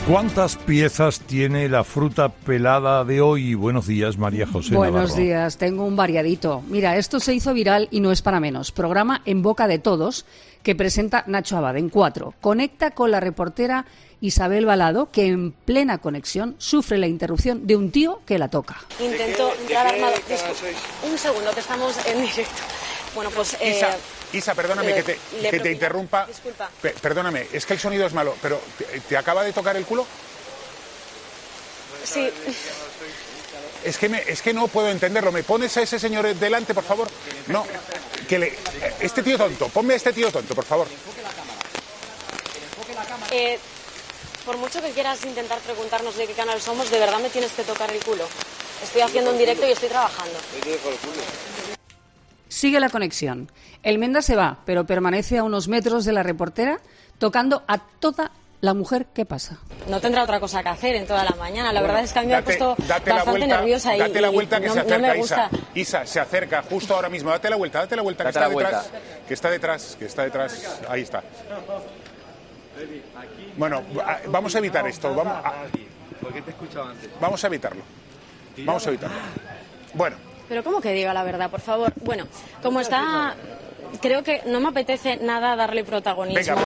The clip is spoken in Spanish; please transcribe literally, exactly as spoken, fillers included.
¿Cuántas piezas tiene la fruta pelada de hoy? Buenos días, María José Buenos Navarro. días, tengo un variadito. Mira, esto se hizo viral y no es para menos. Programa En Boca de Todos que presenta Nacho Abad en Cuatro. Conecta con la reportera Isabel Balado, que en plena conexión sufre la interrupción de un tío que la toca. Intento entrar armado. Un segundo, que estamos en directo. Bueno, pues... Eh... Isa, Isa, perdóname que te, que te interrumpa. Disculpa. P- perdóname, es que el sonido es malo, pero ¿te, te acaba de tocar el culo? Sí. Es que, me, es que no puedo entenderlo. ¿Me pones a ese señor delante, por favor? No, que le... Este tío tonto, ponme a este tío tonto, por favor. Eh, por mucho que quieras intentar preguntarnos de qué canal somos, de verdad me tienes que tocar el culo. Estoy haciendo un directo y estoy trabajando. Sigue la conexión. El Menda se va, pero permanece a unos metros de la reportera, tocando a toda la mujer que pasa. No tendrá otra cosa que hacer en toda la mañana. La verdad es que a mí me ha puesto date bastante la vuelta, nerviosa y, date la vuelta que no, se acerca, no me gusta. Isa. Isa, se acerca justo ahora mismo. Date la vuelta, date la vuelta, que Date está la vuelta. detrás. Que está detrás, que está detrás. Ahí está. Bueno, vamos a evitar esto. Vamos a, ¿Por qué te he escuchado antes? vamos a evitarlo. Vamos a evitarlo. Bueno. Pero ¿cómo que diga la verdad, por favor? Bueno, como está... Creo que no me apetece nada darle protagonismo. Venga.